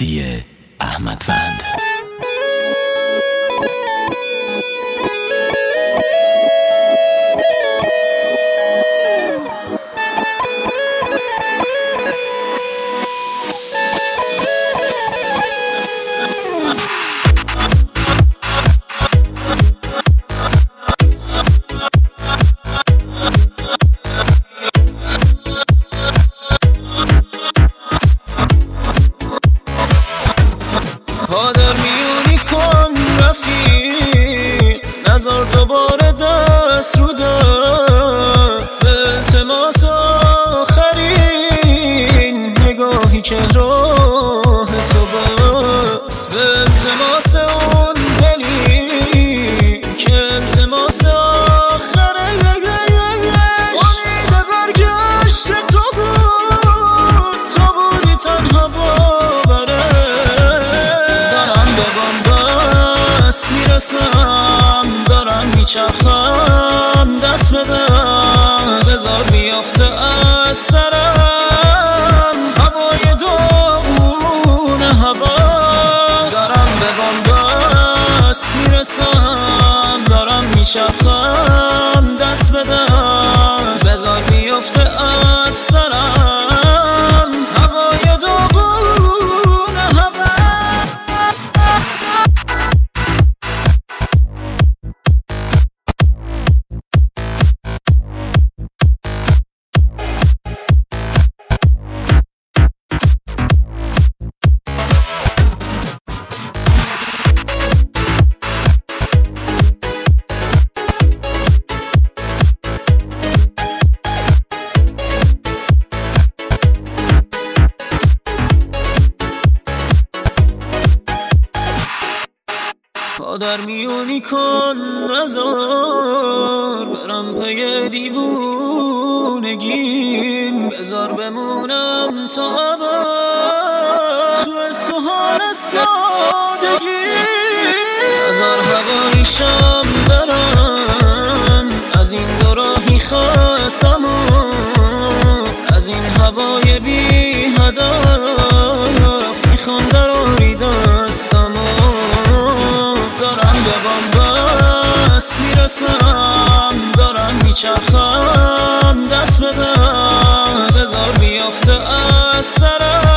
مهدی احمدوند. پادر میونی کن رفیق، نزار دوباره دست رو دست. به التماس آخرین نگاهی که راه تو بست، به التماس اون دلی که التماس آخره. امید برگشت تو بود، تو بودی تنها باوره. میرسم دارم میچرخم، دست به دست بذار بیافته از سرم هوای داغون هوا. دارم به بنبست میرسم، دارم میچرخم، دست به دست بذار بیافته از سرم هوای داغون هوا. پادر میونی کن نزار برم پی دیوونگیم، بذار بمونم تا ابد تو سوال سادگی. بذار هوایشم برم از این دو راهی خستم، از این هوای بی هدف میخوام دراری دستم. دارم به بنبست میرسم، دارم میچرخم، دست به دست بذار بیافته از سرم